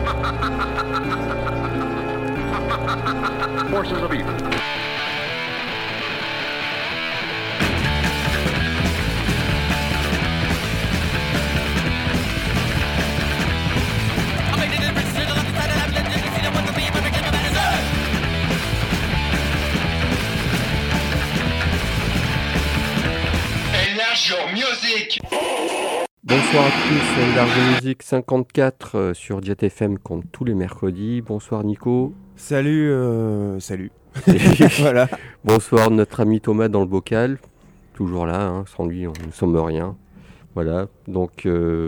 Forces of evil. Music. Bonsoir à tous, Enlarge Music 54 sur Jet FM comme tous les mercredis. Bonsoir Nico. Salut. Voilà. Bonsoir notre ami Thomas dans le bocal. Toujours là, hein. Sans lui on ne sommes rien. Voilà, donc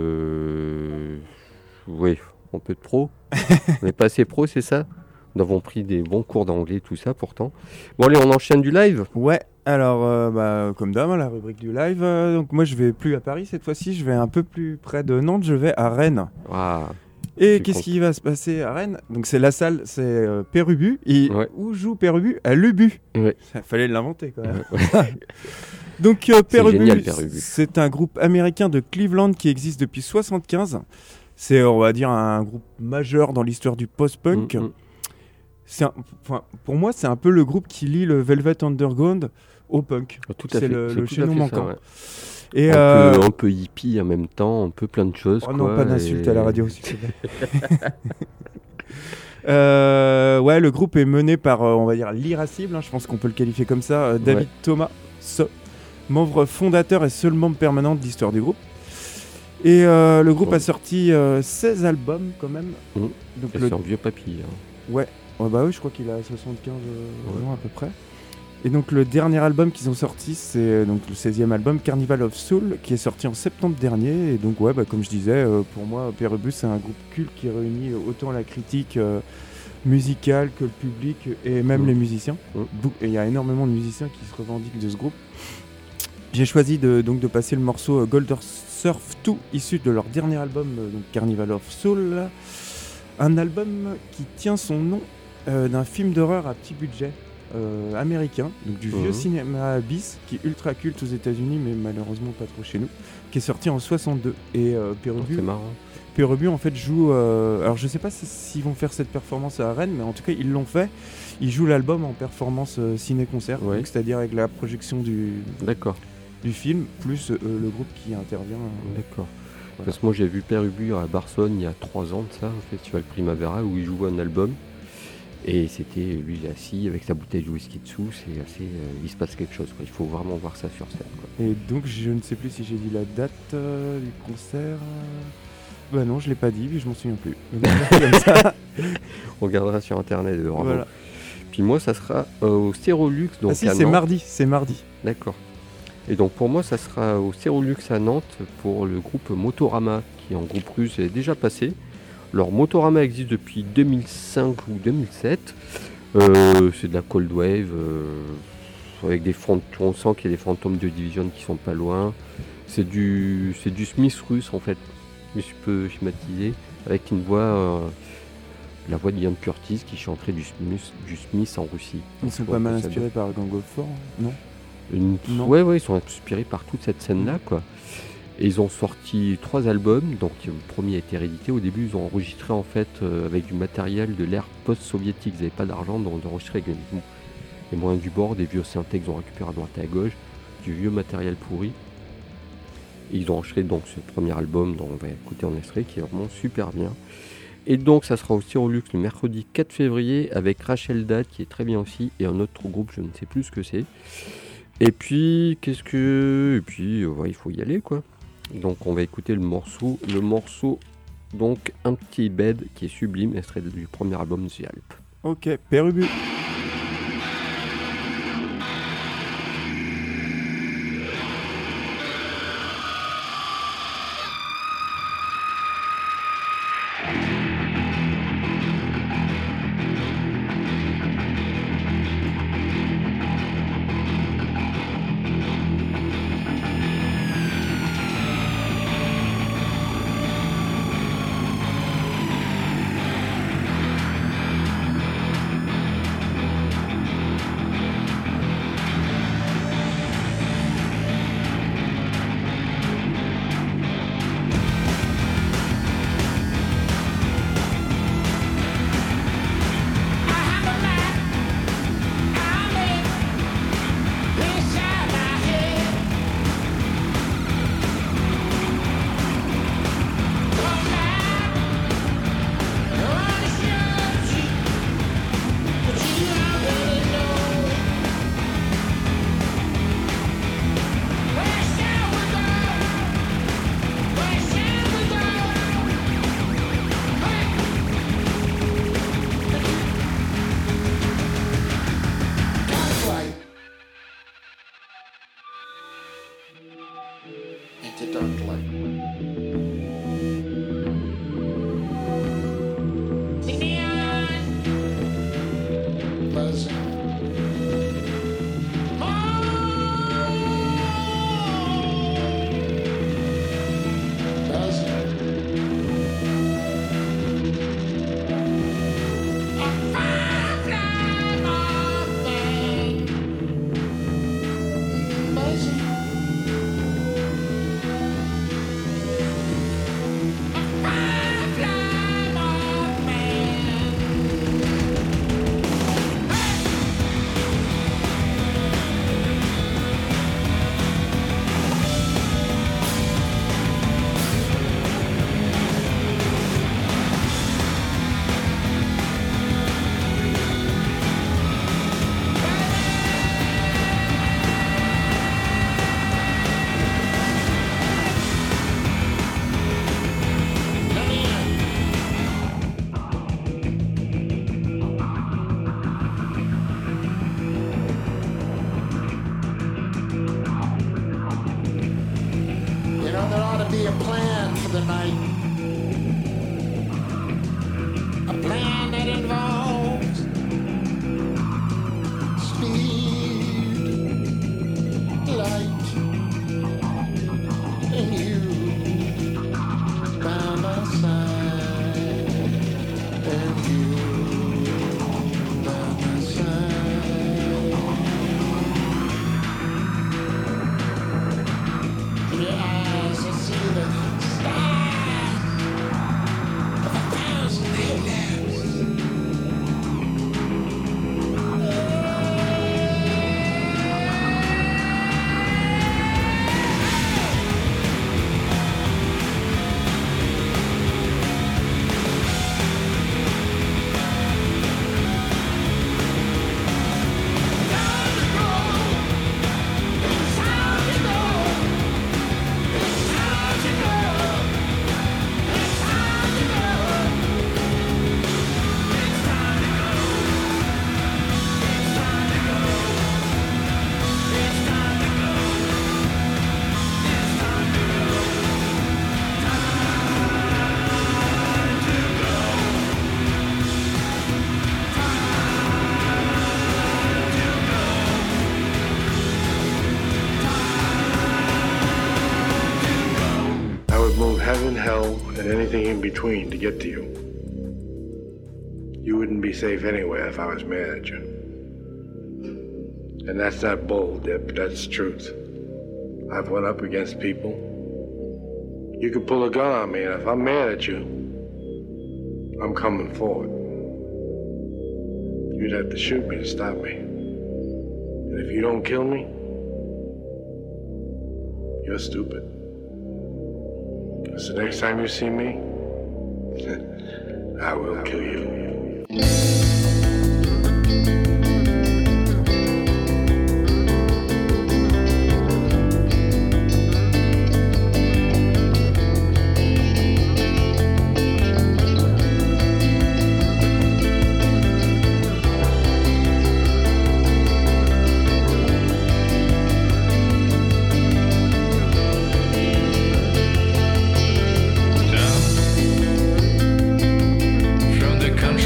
oui, on peut être pro. On n'est pas assez pro, c'est ça? Nous avons pris des bons cours d'anglais, tout ça pourtant. Bon allez, on enchaîne du live. Ouais, alors comme d'hab, la rubrique du live. Donc moi je vais plus à Paris cette fois-ci, je vais un peu plus près de Nantes, je vais à Rennes. Ah, et qu'est-ce qui va se passer à Rennes? Donc c'est la salle, c'est Pérubu. Et ouais. Où joue Pérubu? À l'Ubu. Ouais. Ça fallait l'inventer quand même. Ouais. Donc C'est génial, Pérubu. C'est un groupe américain de Cleveland qui existe depuis 1975. C'est, on va dire, un groupe majeur dans l'histoire du post-punk. Pour moi, c'est un peu le groupe qui lie le Velvet Underground au punk. Tout à c'est fait. le chaînon manquant. Ouais. Et un peu hippie en même temps, un peu plein de choses. Oh non, pas d'insultes à la radio, s'il te plaît. Ouais, le groupe est mené par, on va dire, l'irascible, hein, je pense qu'on peut le qualifier comme ça, David Thomas, membre fondateur et seul membre permanent de l'histoire du groupe. Et le groupe a sorti 16 albums quand même. Donc c'est un vieux papy. Hein. Ouais. Bah oui, je crois qu'il a 75 ans à peu près. Et donc le dernier album qu'ils ont sorti, c'est donc le 16e album, Carnival of Soul, qui est sorti en septembre dernier. Et donc ouais, comme je disais, pour moi, Pérubu, c'est un groupe culte qui réunit autant la critique musicale que le public et même les musiciens. Et il y a énormément de musiciens qui se revendiquent de ce groupe. J'ai choisi de passer le morceau Golden Surf 2, issu de leur dernier album, donc Carnival of Soul. Un album qui tient son nom d'un film d'horreur à petit budget américain, donc du vieux cinéma Abyss, qui est ultra culte aux États-Unis, mais malheureusement pas trop chez nous, qui est sorti en 62. Et Pérubu, c'est marrant. Pérubu en fait joue. Alors je sais pas s'ils vont faire cette performance à Rennes, mais en tout cas ils l'ont fait. Ils jouent l'album en performance ciné-concert, donc, c'est-à-dire avec la projection du film, plus le groupe qui intervient. D'accord. Voilà. Parce que moi j'ai vu Pérubu à Barcelone il y a 3 ans de ça, au festival Primavera, où il jouait un album. Et c'était lui assis avec sa bouteille de whisky dessous, c'est assez. Il se passe quelque chose, quoi. Il faut vraiment voir ça sur scène. Quoi. Et donc je ne sais plus si j'ai dit la date du concert. Bah non, je l'ai pas dit, puis je m'en souviens plus. Comme ça. On regardera sur internet. Voilà. Puis moi ça sera au Stérolux. Donc si, c'est mardi. D'accord. Et donc pour moi ça sera au Stérolux à Nantes pour le groupe Motorama, qui en groupe russe est déjà passé. Alors Motorama existe depuis 2005 ou 2007. C'est de la cold wave avec des fantômes. On sent qu'il y a des fantômes de Division qui sont pas loin. C'est du Smith russe en fait. Mais je peux schématiser avec une voix, la voix de Ian Curtis qui chanterait du Smith en Russie. Ils sont pas mal inspirés par Gang of Four, non? Non. Ouais, ils sont inspirés par toute cette scène-là, quoi. Et ils ont sorti 3 albums, donc le premier a été réédité. Au début, ils ont enregistré en fait avec du matériel de l'ère post-soviétique. Ils n'avaient pas d'argent, donc ils ont enregistré avec les moyens du bord, des vieux synthés qu'ils ont récupérés à droite et à gauche, du vieux matériel pourri. Et ils ont enregistré donc ce premier album dont on va écouter en extrait, qui est vraiment super bien. Et donc ça sera aussi au Luxe le mercredi 4 février avec Rachel Dad, qui est très bien aussi, et un autre groupe, je ne sais plus ce que c'est. Et puis, il faut y aller, quoi. Donc on va écouter le morceau, donc Un petit bed, qui est sublime, extrait du premier album The Alp. Ok, Pérubu. Heaven, hell, and anything in between to get to you. You wouldn't be safe anywhere if I was mad at you. And that's not bull, Dip, that's truth. I've went up against people. You could pull a gun on me, and if I'm mad at you, I'm coming forward. You'd have to shoot me to stop me. And if you don't kill me, you're stupid. So next time you see me, I will kill you. From the country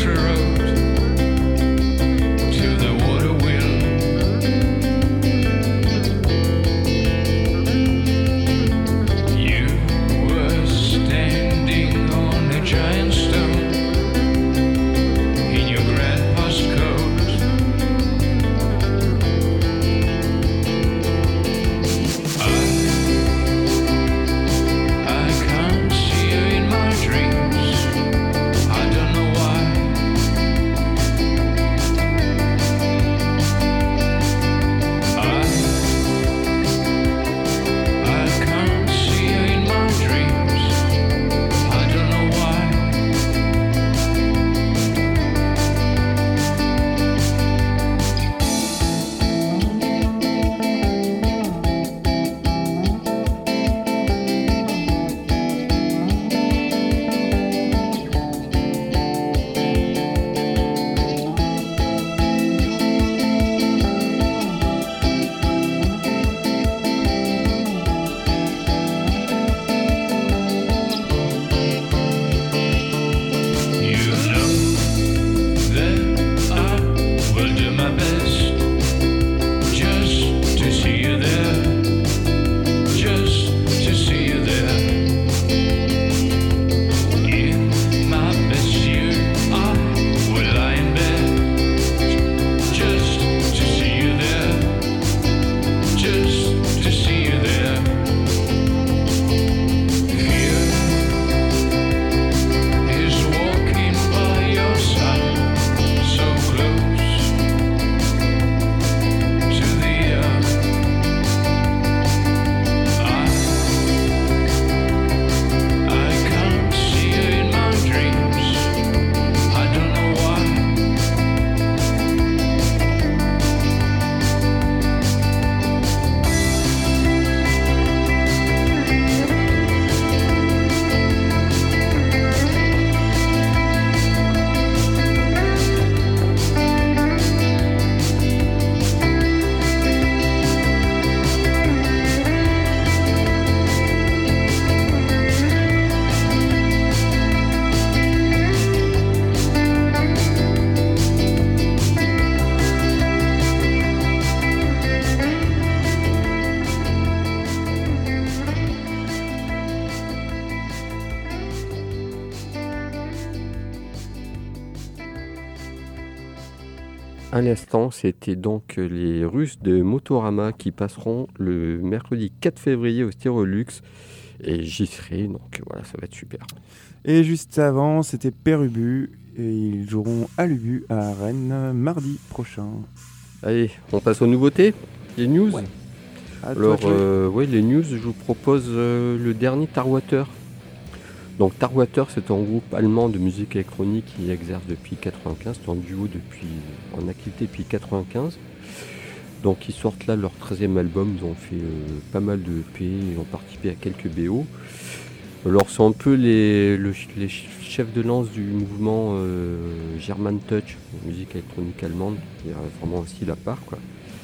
À l'instant, c'était donc les Russes de Motorama qui passeront le mercredi 4 février au Styrolux. Et j'y serai, donc voilà, ça va être super. Et juste avant, c'était Père Ubu. Et ils joueront à l'Ubu à Rennes mardi prochain. Allez, on passe aux nouveautés, les news. Ouais. Alors, les news, je vous propose le dernier Tarwater. Donc Tarwater, c'est un groupe allemand de musique électronique qui exerce depuis 95, c'est en duo en activité depuis 95. Donc ils sortent là leur 13e album, ils ont fait pas mal de EP, ils ont participé à quelques BO. Alors c'est un peu les chefs de lance du mouvement German Touch, musique électronique allemande, qui a vraiment un style à part, quoi.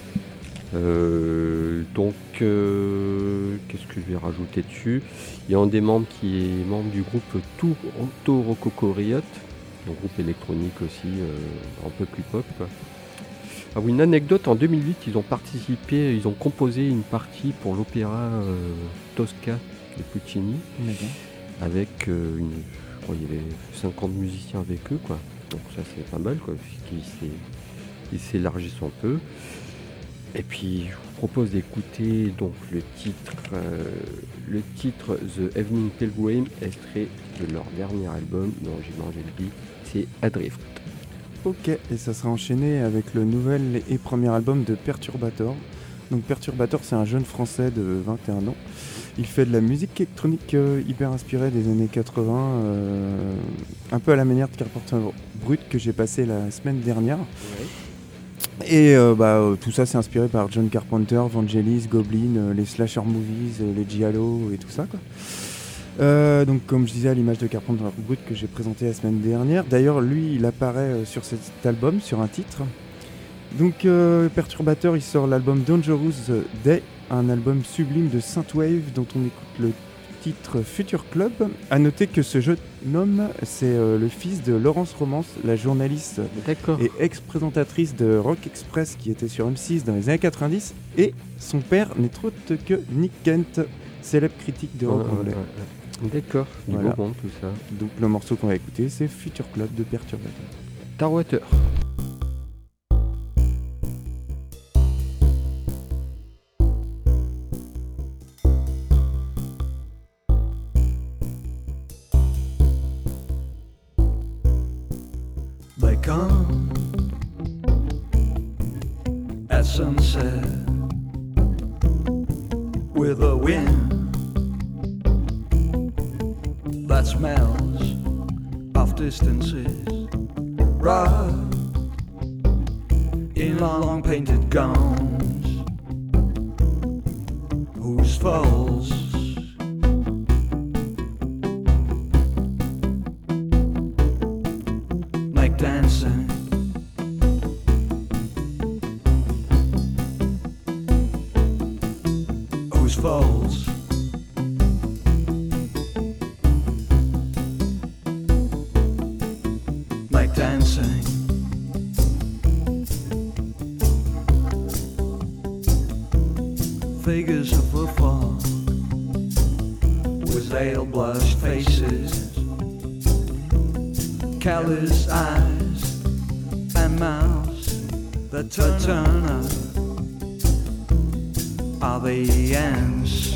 Qu'est-ce que je vais rajouter dessus? Il y a un des membres qui est membre du groupe Toronto Rococo Riot, un groupe électronique aussi, un peu plus pop, quoi. Ah oui, une anecdote, en 2008, ils ont composé une partie pour l'opéra Tosca de Puccini, avec je crois qu'il y avait 50 musiciens avec eux, quoi. Donc ça c'est pas mal, quoi, puisqu'ils s'élargissent un peu. Et puis je vous propose d'écouter donc le titre The Evening Pilgrim, extrait de leur dernier album dont j'ai mangé le beat, c'est Adrift. Ok, et ça sera enchaîné avec le nouvel et premier album de Perturbator. Donc Perturbator, c'est un jeune français de 21 ans. Il fait de la musique électronique hyper inspirée des années 80, un peu à la manière de Carpenter Brut que j'ai passé la semaine dernière. Ouais. Et tout ça c'est inspiré par John Carpenter, Vangelis, Goblin, les slasher movies, les giallo et tout ça, quoi. Donc comme je disais, à l'image de Carpenter Brut que j'ai présenté la semaine dernière. D'ailleurs lui il apparaît sur cet album, sur un titre. Donc Perturbator, il sort l'album Dangerous Day, un album sublime de synthwave dont on écoute le titre Future Club. A noter que ce jeune homme, c'est le fils de Laurence Romance, la journaliste et ex-présentatrice de Rock Express qui était sur M6 dans les années 90, et son père n'est autre que Nick Kent, célèbre critique de rock anglais. D'accord, du voilà. Bon tout ça. Donc le morceau qu'on va écouter, c'est Future Club de Perturbator. Tarwater. They come at sunset with a wind that smells of distances, rough in long painted gowns, whose falls make dancing. Whose falls make dancing. Figures of the fall with ale-blushed faces, callous eyes and mouths that turn up are the ends.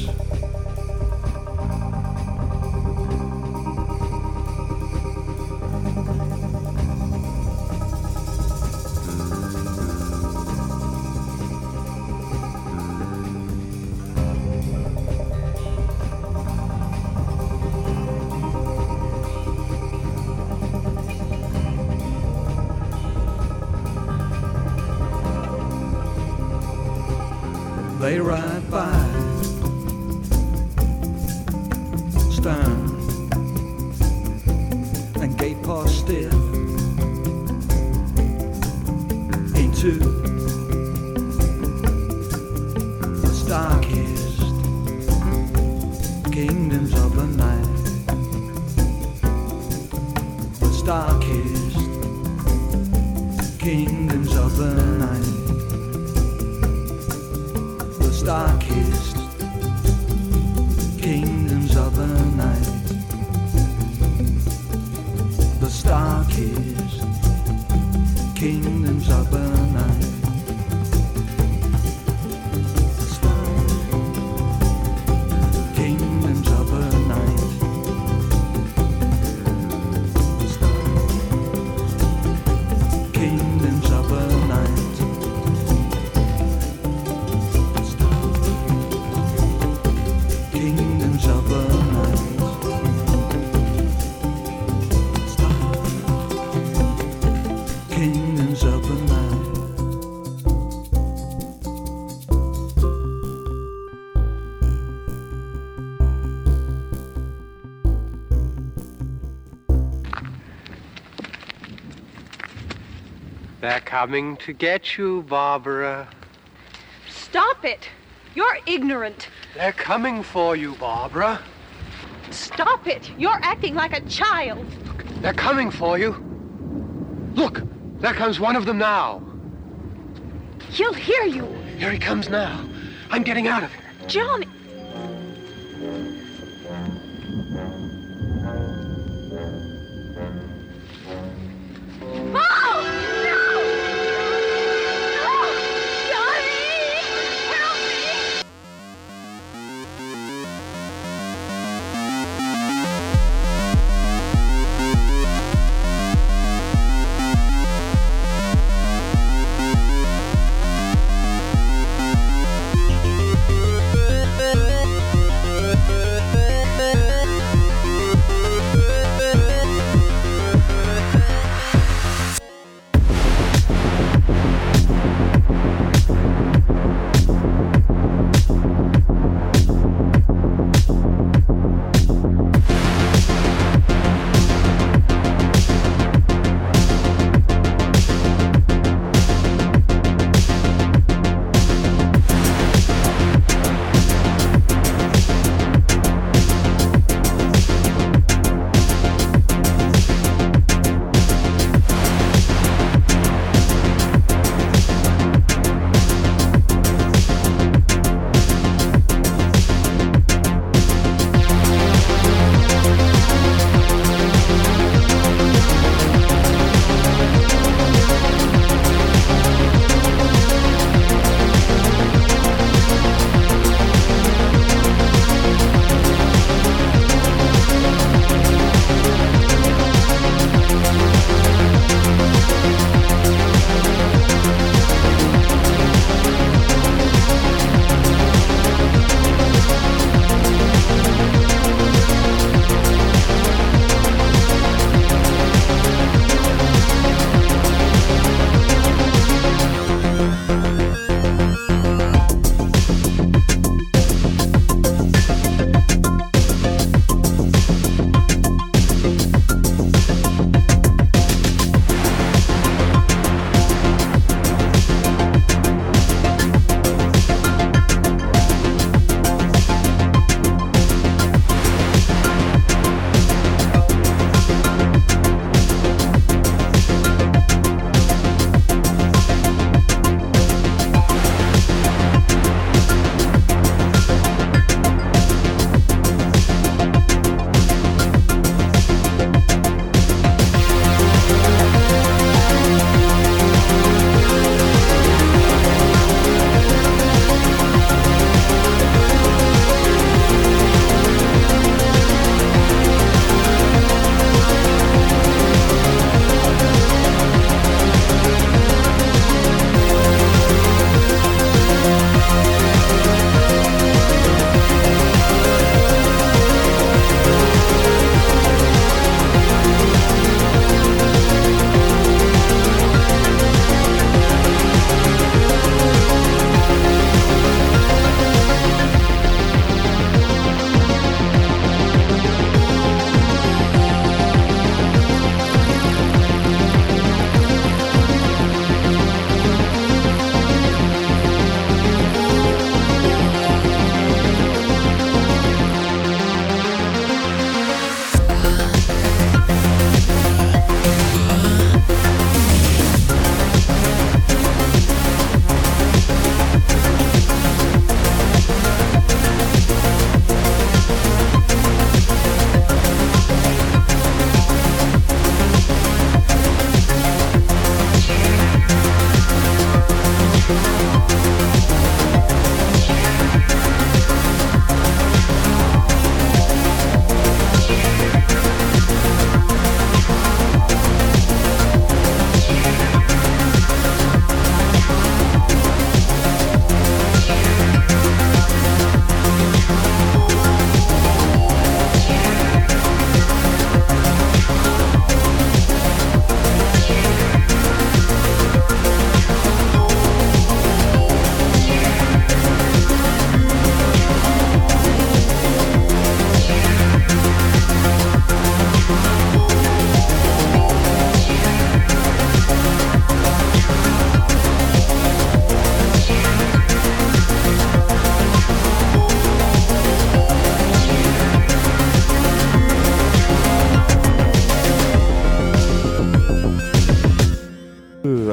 They ride by, stern and gate paw stiff into the darkest kingdoms of the night, the darkest kingdoms of the night. Darkest kingdoms of the night, the darkest kingdoms of the night. They're coming to get you, Barbara. Stop it! You're ignorant. They're coming for you, Barbara. Stop it! You're acting like a child. They're coming for you. Look, there comes one of them now. He'll hear you. Here he comes now. I'm getting out of here. Johnny.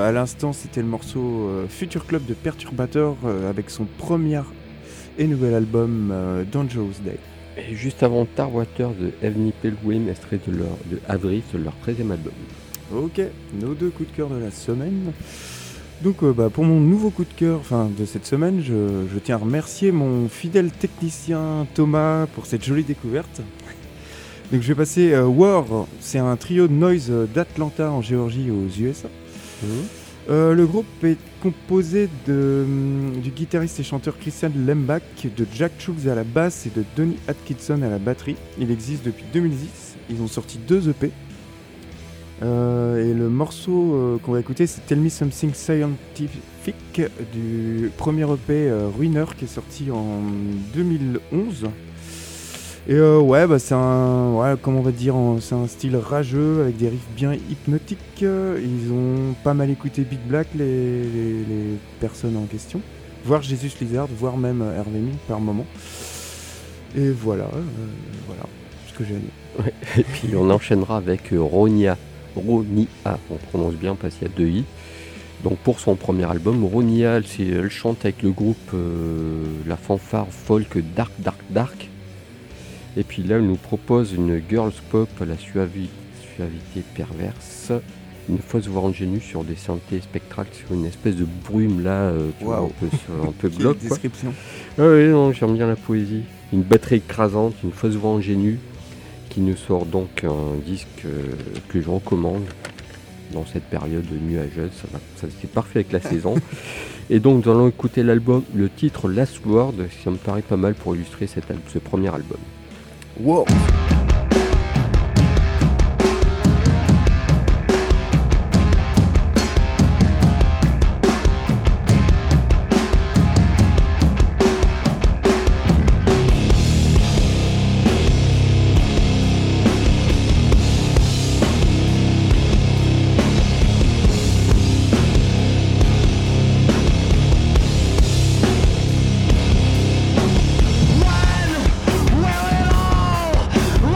à l'instant, c'était le morceau Future Club de Perturbator avec son premier et nouvel album Dangerous Day. Et juste avant Tarwater de Heavenly Pilgrim, extrait de Avarice, de leur 13e album. Ok, nos 2 coups de cœur de la semaine. Donc pour mon nouveau coup de cœur de cette semaine, je tiens à remercier mon fidèle technicien Thomas pour cette jolie découverte. Donc je vais passer War, c'est un trio de noise d'Atlanta en Géorgie aux USA. Le groupe est composé du guitariste et chanteur Christian Lembach, de Jack Schultz à la basse et de Donny Atkinson à la batterie. Il existe depuis 2010, ils ont sorti 2 EP. Et le morceau qu'on va écouter, c'est Tell Me Something Scientific du premier EP Ruiner qui est sorti en 2011. Et c'est c'est un style rageux avec des riffs bien hypnotiques. Ils ont pas mal écouté Big Black, les personnes en question, voire Jesus Lizard, voire même Hervé Ming par moment. Et voilà ce que j'ai à dire. Ouais. Et puis on enchaînera avec Ronia, on prononce bien parce qu'il y a 2 i. Donc pour son premier album, Ronia, elle chante avec le groupe la fanfare folk Dark. Et puis là, elle nous propose une girls pop à la suavité perverse, une fausse voix ingénue sur des synthés spectrales, sur une espèce de brume là, un peu glauque. Quelle description. Oui, non, j'aime bien la poésie. Une batterie écrasante, une fausse voix ingénue, qui nous sort donc un disque que je recommande dans cette période nuageuse. Ça c'est parfait avec la saison. Et donc nous allons écouter l'album, le titre Last Word, ça me paraît pas mal pour illustrer ce premier album. Wow. Run, will it all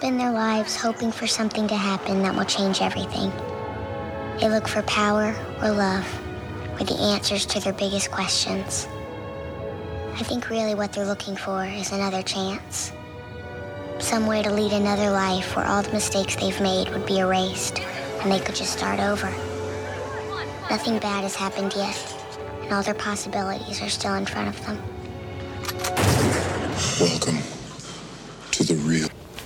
spend their lives hoping for something to happen that will change everything. They look for power or love, or the answers to their biggest questions. I think really what they're looking for is another chance. Some way to lead another life where all the mistakes they've made would be erased and they could just start over. Nothing bad has happened yet, and all their possibilities are still in front of them. Welcome to the real.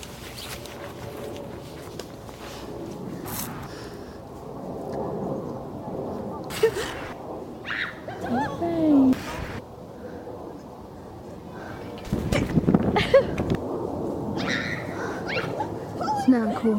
It's not cool.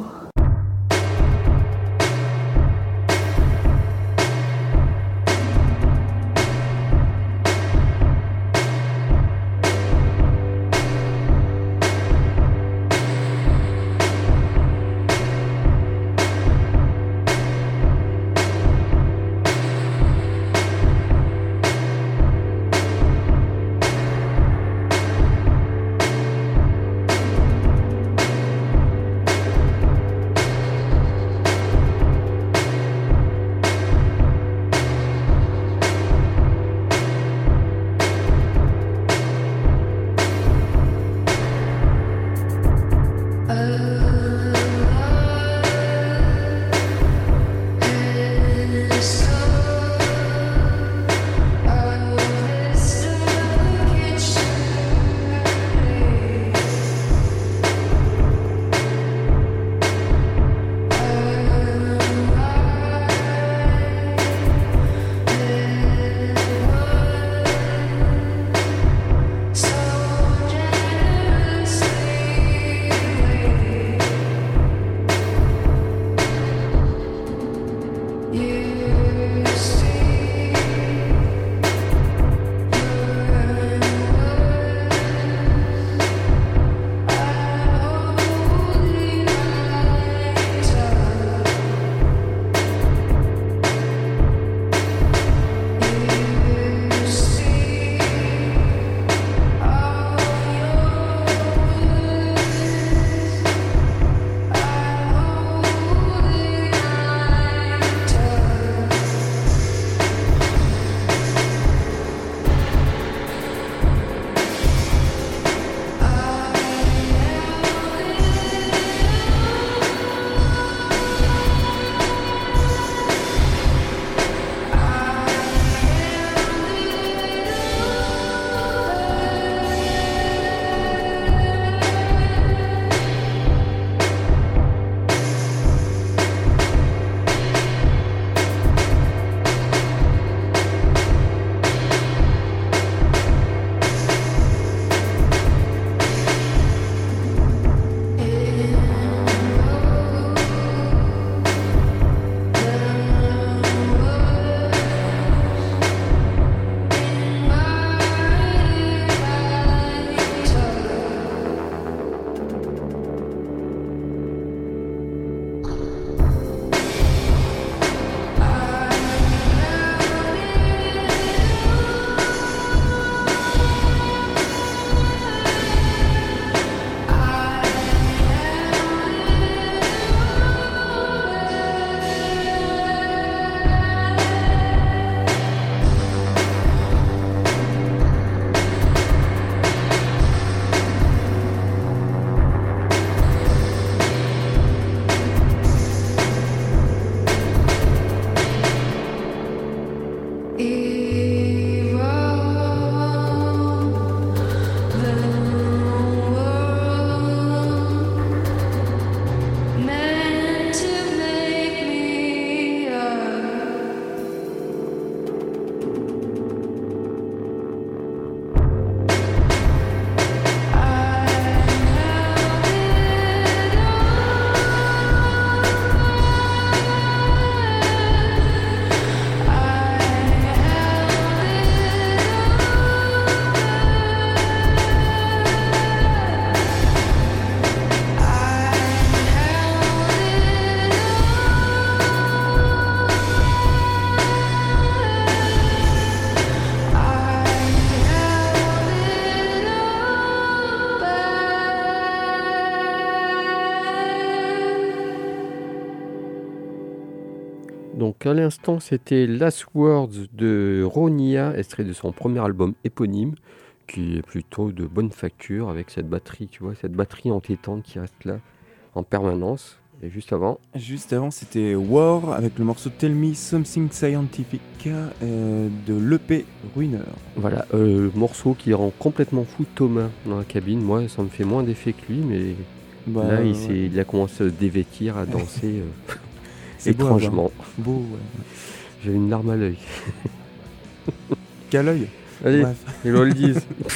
Donc à l'instant, c'était Last Words de Ronia, extrait de son premier album éponyme, qui est plutôt de bonne facture avec cette batterie, tu vois, cette batterie entêtante qui reste là en permanence. Et juste avant, c'était War avec le morceau Tell Me Something Scientific de l'EP Ruiner. Voilà, morceau qui rend complètement fou Thomas dans la cabine. Moi, ça me fait moins d'effet que lui, mais là, il a commencé à se dévêtir, à danser étrangement. Beau, ouais. J'ai une larme à l'œil. Qu'à l'œil. Allez, les oldies.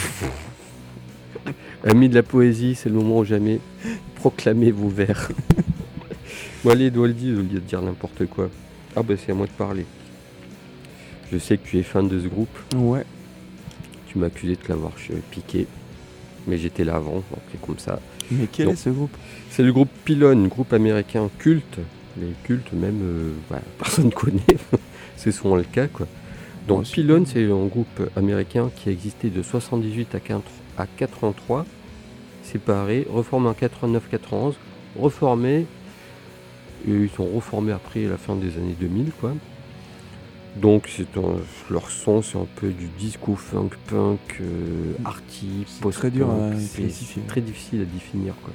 Amis de la poésie, c'est le moment ou jamais. Proclamez vos vers. Bon, allez, oldies, au lieu de dire n'importe quoi. Ah, bah, c'est à moi de parler. Je sais que tu es fan de ce groupe. Ouais. Tu m'as accusé de te l'avoir piqué. Mais j'étais là avant, donc c'est comme ça. Mais quel est ce groupe ? C'est le groupe Pylon, groupe américain culte. Les cultes, même, personne ne connaît. C'est souvent le cas, quoi. Donc, Pylon, c'est un groupe américain qui a existé de 78 à 83, séparés, reformés en 89-91, reformés, et ils sont reformés après la fin des années 2000, quoi. Donc, leur son, c'est un peu du disco funk, punk, arty, post-punk. Très dur à classifier. C'est très difficile à définir, quoi.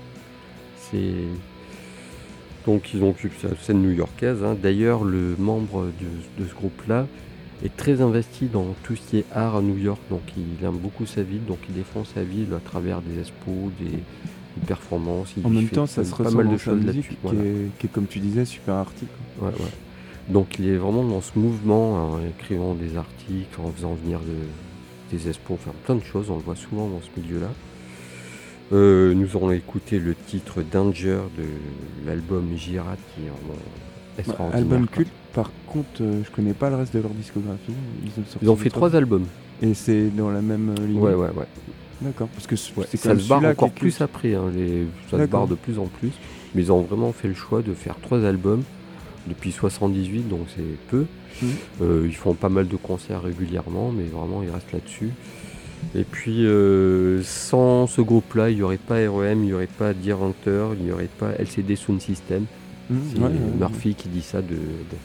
Donc, ils ont occupé la scène new-yorkaise. Hein. D'ailleurs, le membre de ce groupe-là est très investi dans tout ce qui est art à New York, donc il aime beaucoup sa ville, donc il défend sa ville à travers des expos, des performances. En même temps, ça se pas ressent mal de dans sa choses musique là-dessus. qui, Voilà. est, comme tu disais, super arty. Ouais. Donc il est vraiment dans ce mouvement, en écrivant des articles, en faisant venir des expos, enfin plein de choses, on le voit souvent dans ce milieu-là. Nous allons écouter le titre Danger de l'album Girat, qui est vraiment extraordinaire. Album culte, par contre, je connais pas le reste de leur discographie. Ils ont fait 3 albums. Et c'est dans la même ligne. Ouais. D'accord, parce que c'est ça se barre encore qui est plus après, hein, ça se barre de plus en plus. Mais ils ont vraiment fait le choix de faire 3 albums depuis 78, donc c'est peu. Ils font pas mal de concerts régulièrement, mais vraiment ils restent là-dessus. Et puis sans ce groupe-là, il n'y aurait pas REM, il n'y aurait pas Deer Hunter, il n'y aurait pas LCD Sound System. C'est Murphy qui dit ça de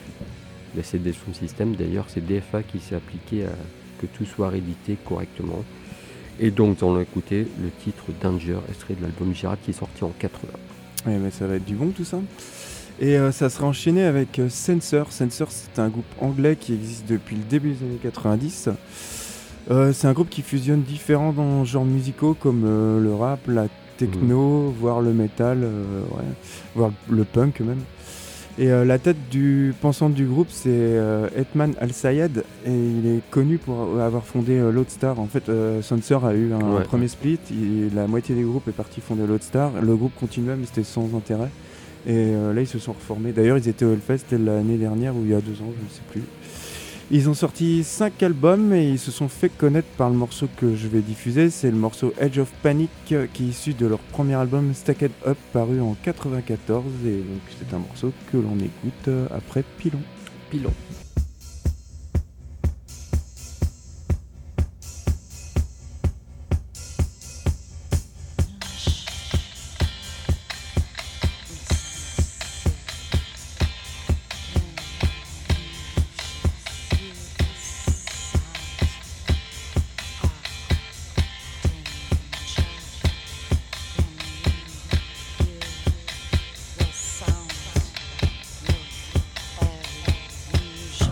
LCD Sound System. D'ailleurs, c'est DFA qui s'est appliqué à que tout soit réédité correctement. Et donc, on a écouté le titre Danger, extrait de l'album Girat qui est sorti en 80. Ouais, mais ça va être du bon tout ça. Et ça sera enchaîné avec Censor. Censor, c'est un groupe anglais qui existe depuis le début des années 90. C'est un groupe qui fusionne différents genres musicaux comme le rap, la techno, voire le métal, voire le punk même. Et la tête pensante du groupe, c'est Hetman Al-Sayed, et il est connu pour avoir fondé Loadstar. En fait, Censor a eu un premier split, la moitié des groupes est parti fonder Loadstar. Le groupe continuait, mais c'était sans intérêt. Et là, ils se sont reformés. D'ailleurs, ils étaient au Hellfest l'année dernière, ou il y a 2 ans, je ne sais plus. Ils ont sorti 5 albums et ils se sont fait connaître par le morceau que je vais diffuser. C'est le morceau Edge of Panic qui est issu de leur premier album Stacked Up paru en 94. Et donc c'est un morceau que l'on écoute après Pylon. Sound, look, every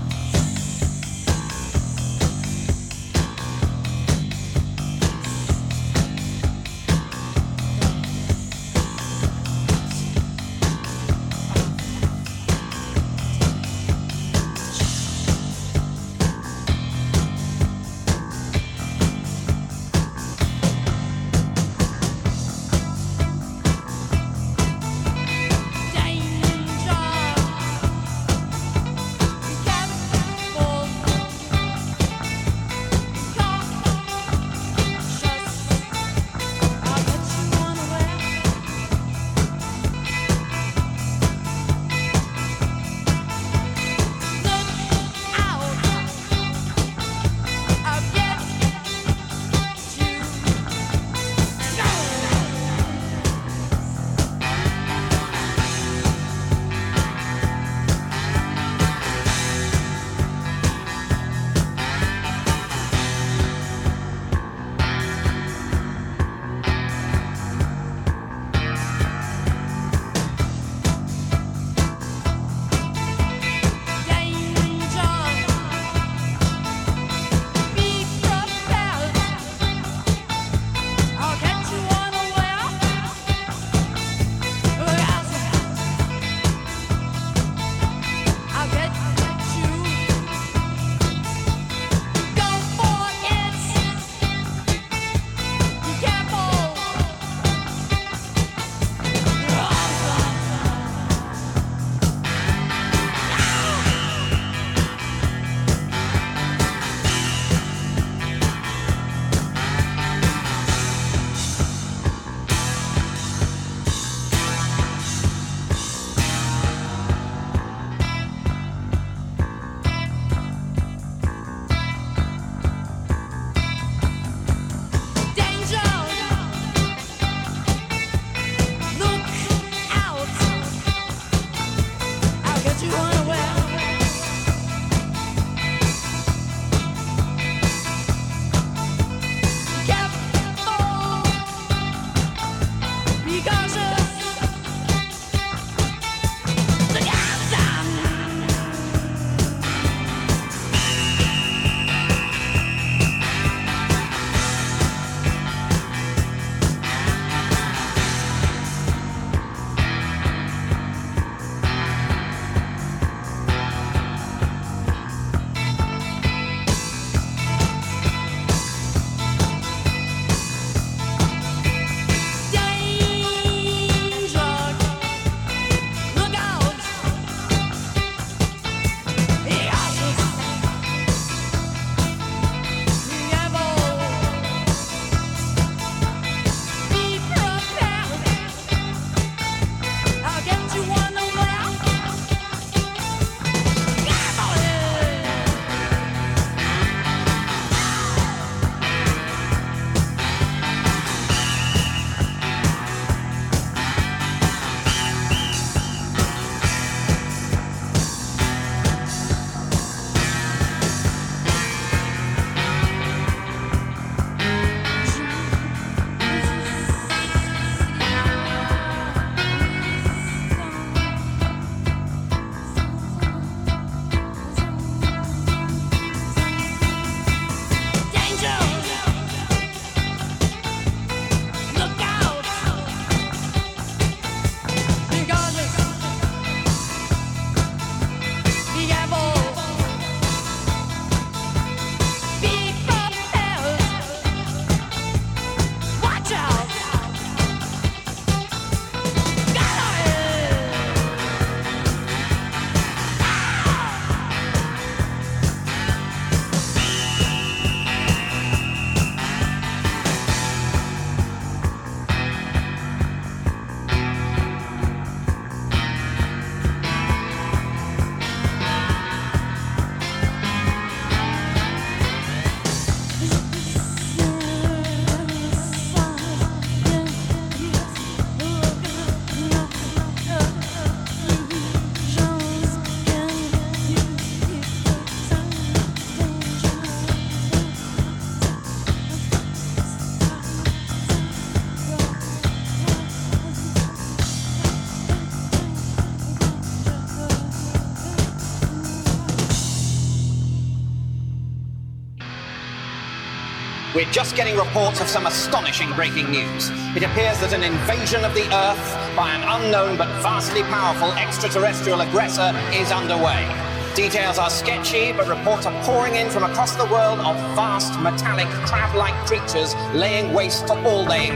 We're just getting reports of some astonishing breaking news. It appears that an invasion of the Earth by an unknown but vastly powerful extraterrestrial aggressor is underway. Details are sketchy, but reports are pouring in from across the world of vast, metallic, crab-like creatures laying waste to all they...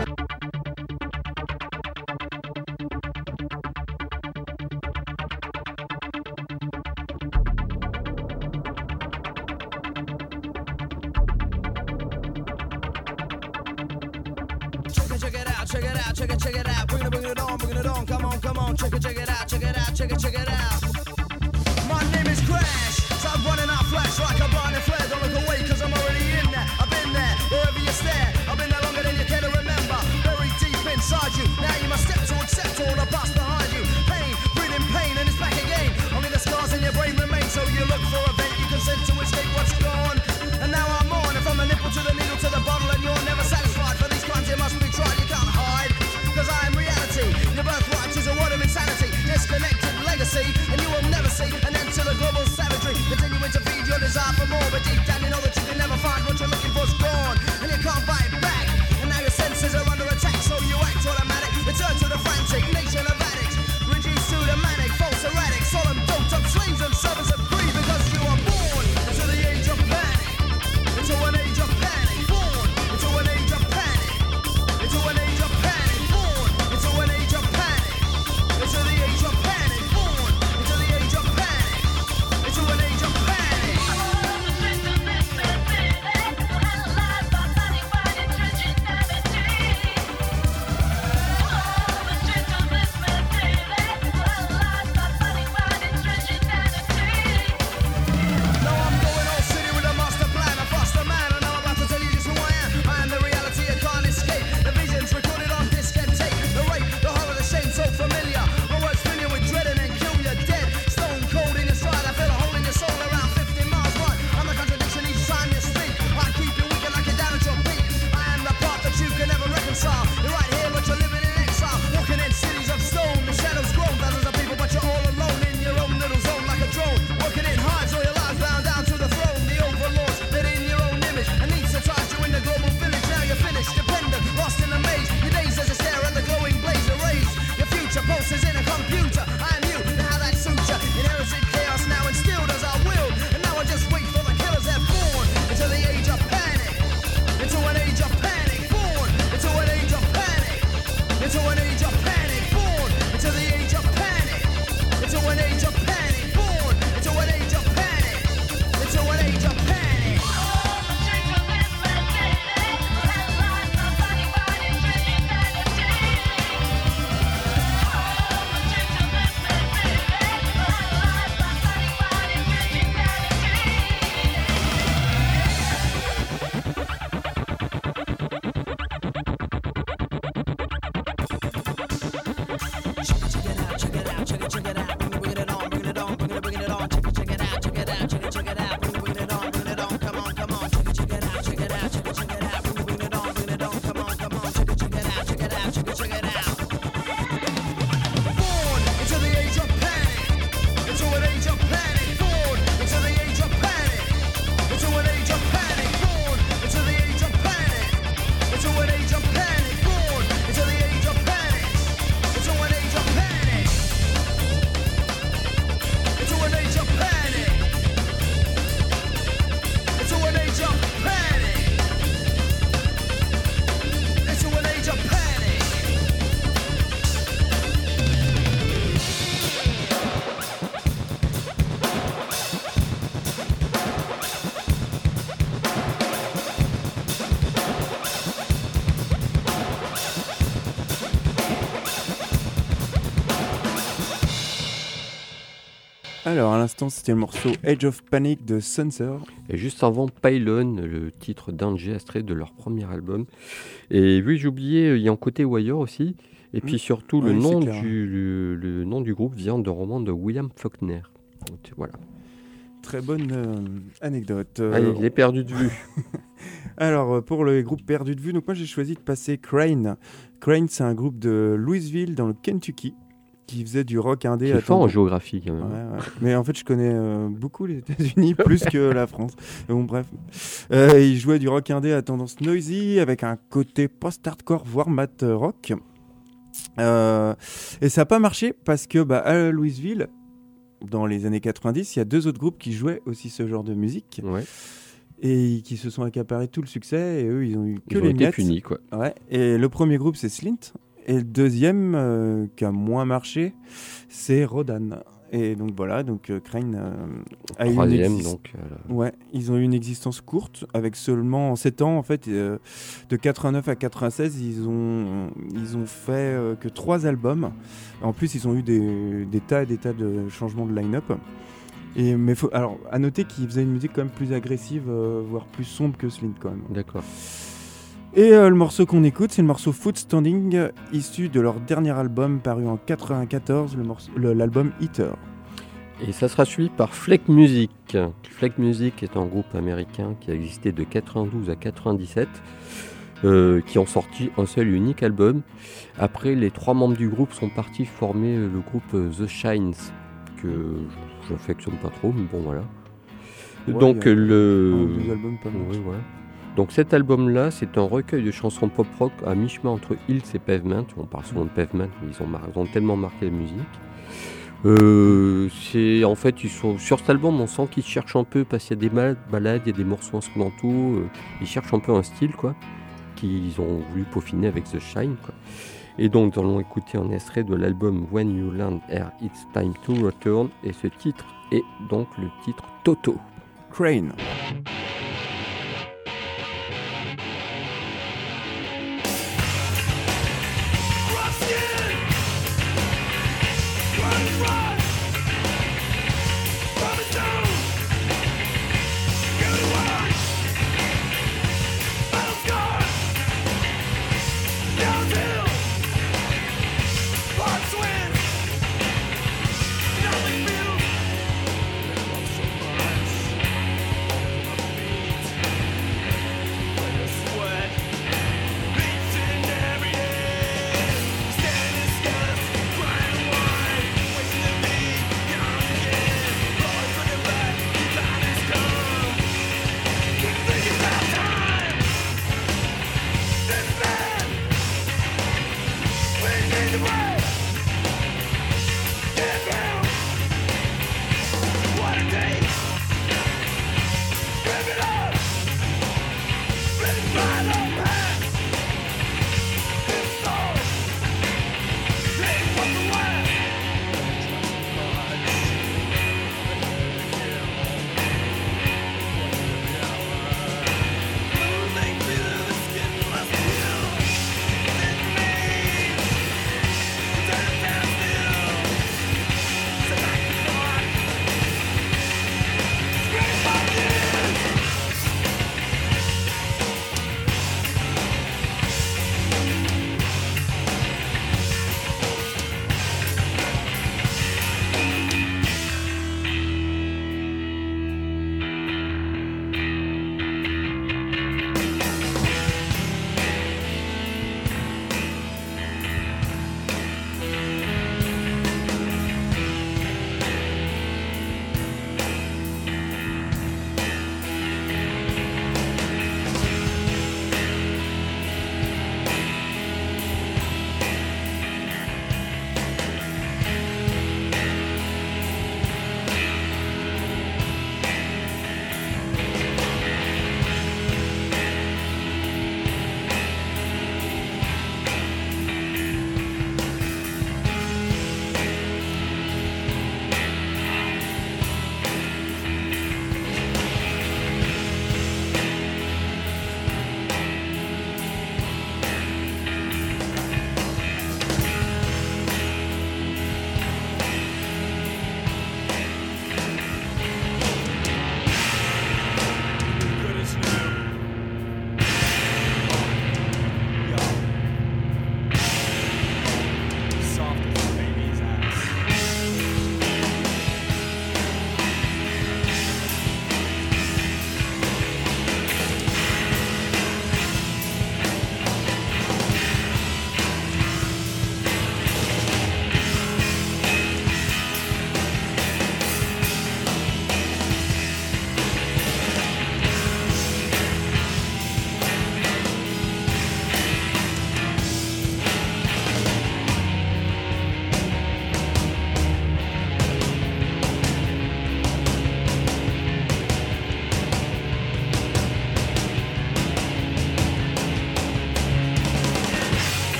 Check it out, bring it on, come on, check it out. My name is Crash, so I'm running out flash like a blinding flare. Don't look away, cause I'm already in there. I've been there, wherever you stare. I've been there longer than you care to remember. Very deep inside you, now you must step to accept all the past behind you. Pain, breathing pain, and it's back again. Only the scars in your brain remain, so you look for a vent. You consent to escape what's gone. And now I'm on, and from the nipple to the needle to the bottle, and you're never satisfied. For these crimes you must be tried, you can't hide. Cause I am reality, your birthright is a word of insanity. Disconnected legacy, and you will never see an end to the global savagery. Continuing to feed your desire for more, but deep down you know that you can never find what you're looking for's gone. And you can't fight back, and now your senses are under attack. So you act automatic, return to the frantic nation of addicts. Reduced to the manic, false erratic, solemn dope up slaves and servants of greed. Because you are born into the age of panic, into an age of panic. Born into an age of panic, into an age of panic. Born into an age of panic, into the age of panic. Born into the age of panic, into an age of panic. Alors, à l'instant, c'était le morceau Age of Panic de Sensor. Et juste avant, Pylon, le titre Danger, extrait de leur premier album. Et oui, j'ai oublié, il y a un côté Wire aussi. Et puis surtout, le nom du groupe vient d'un roman de William Faulkner. Donc, voilà. Très bonne anecdote. Allez, il est perdu de vue. Alors, pour le groupe perdu de vue, donc moi j'ai choisi de passer Crane. Crane, c'est un groupe de Louisville, dans le Kentucky, qui faisait du rock indé. C'est fort en géographie, quand même. Ouais. Mais en fait, je connais beaucoup les États-Unis, plus que la France. Bon, bref. Ils jouaient du rock indé à tendance noisy, avec un côté post-hardcore, voire mat rock. Et ça n'a pas marché, parce que à Louisville, dans les années 90, il y a 2 autres groupes qui jouaient aussi ce genre de musique. Ouais. Et qui se sont accaparés tout le succès, et eux, ils ont eu que les miettes. Ils ont été punis, quoi. Ouais. Et le premier groupe, c'est Slint. Et le deuxième, qui a moins marché, c'est Rodan. Et donc voilà, Crane a eu ils ont eu une existence courte, avec seulement en 7 ans, en fait, de 89 à 96, ils ont fait que 3 albums. En plus, ils ont eu des tas et des tas de changements de line-up. Mais alors, à noter qu'ils faisaient une musique quand même plus agressive, voire plus sombre que Slint quand même. D'accord. Et le morceau qu'on écoute, c'est le morceau Foot Standing, issu de leur dernier album paru en 94, l'album Eater. Et ça sera suivi par Fleck Music. Fleck Music est un groupe américain qui a existé de 92 à 97, qui ont sorti un seul et unique album. Après, les 3 membres du groupe sont partis former le groupe The Shines, que je n'affectionne pas trop, mais bon voilà. Ouais, donc deux albums pas mal. Oui, voilà. Donc cet album-là, c'est un recueil de chansons pop-rock à mi-chemin entre Hills et Pavement. On parle souvent de Pavement, mais ils ont tellement marqué la musique. En fait, ils sont sur cet album, on sent qu'ils cherchent un peu, parce qu'il y a des ballades, il y a des morceaux instrumentaux, ils cherchent un peu un style, quoi, qu'ils ont voulu peaufiner avec The Shine, quoi. Et donc, nous allons écouter un extrait de l'album When You Land Here, It's Time to Return, et ce titre est donc le titre Toto. Crane.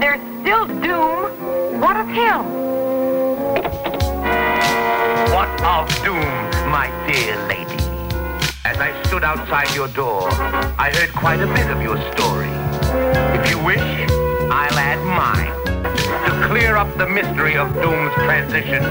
there's still Doom. What of him? What of Doom, my dear lady? As I stood outside your door, I heard quite a bit of your story. If you wish, I'll add mine to clear up the mystery of Doom's transition.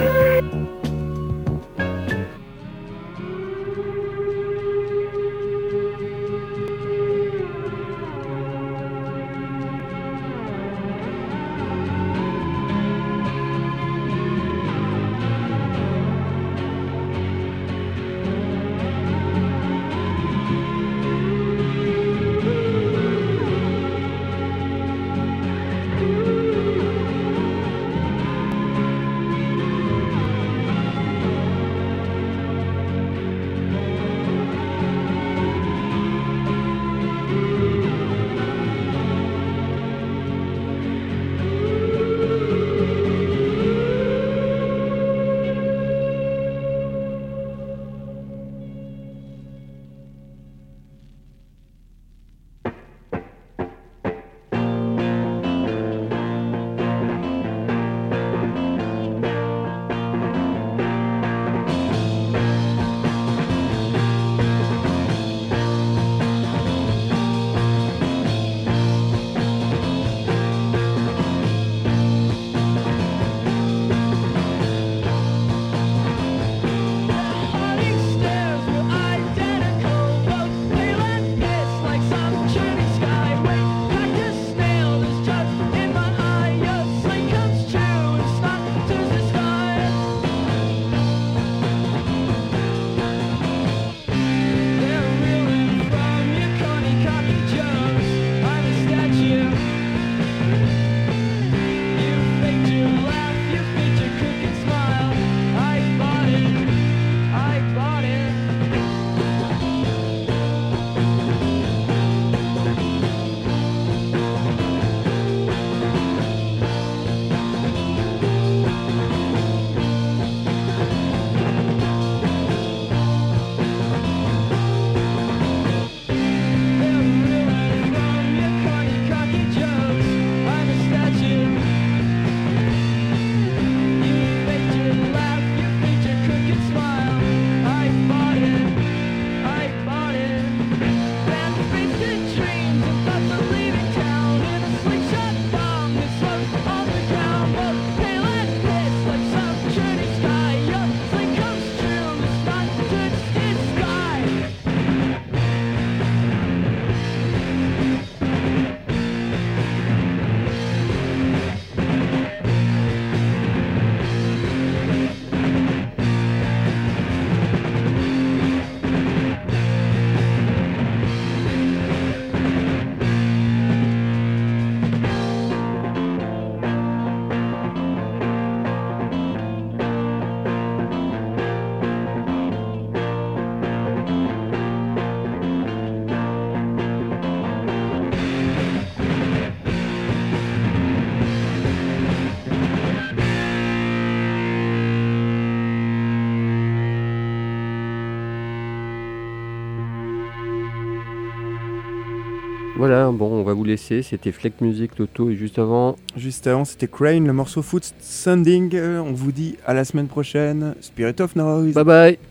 Voilà, bon, on va vous laisser. C'était Fleck Music, Toto, et juste avant, c'était Crane, le morceau Foot Sending. On vous dit à la semaine prochaine. Spirit of Noise. Bye bye.